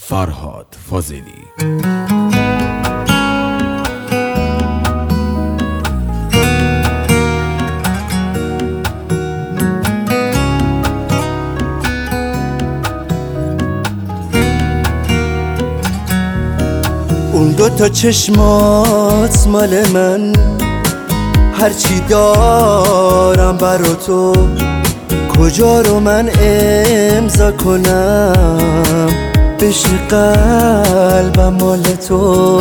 فرهاد فاضلی. اون دوتا چشمات مال من، هرچی دارم برا تو، کجا رو من امضا کنم بشه قلبم مال تو.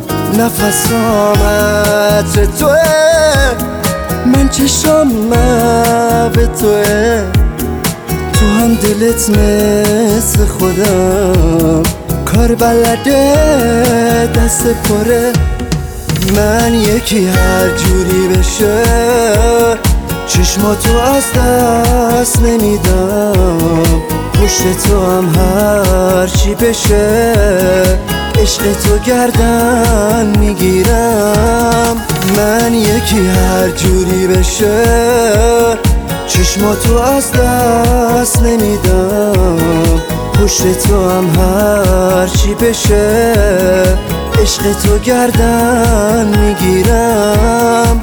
نفسامت توه، من چشام به توه، تو هم دلت مثل خودم، کار بلده دست پره. من یکی هر جوری بشه چشماتو از دست نمیدم، پشت تو هم هر چی بشه عشق تو گردن میگیرم. من یکی هر جوری بشه چشماتو از دست نمیدم، پشت تو هم هر چی بشه عشق تو گردن میگیرم.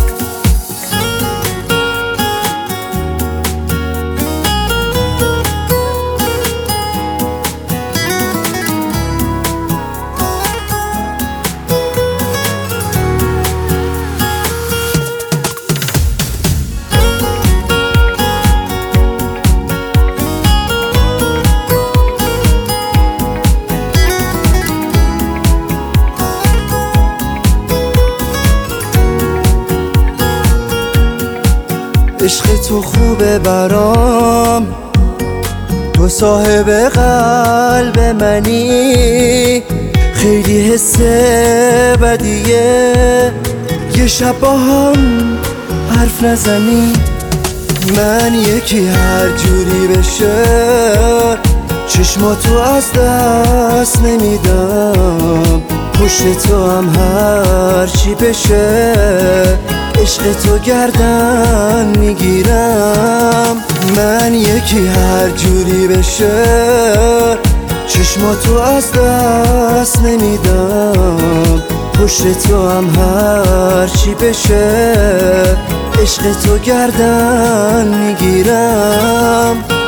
عشق تو خوبه برام، تو صاحب قلب منی، خیلی حس بدیه یه شب با هم حرف نزنی. من یکی هر جوری بشه چشماتو از دست نمیدم، پشت تو هم هر چی بشه عشق تو گردن میگیرم. من یکی هر جوری بشه چشماتو از دست نمیدم، پشت تو هم هر چی بشه عشق تو گردن میگیرم.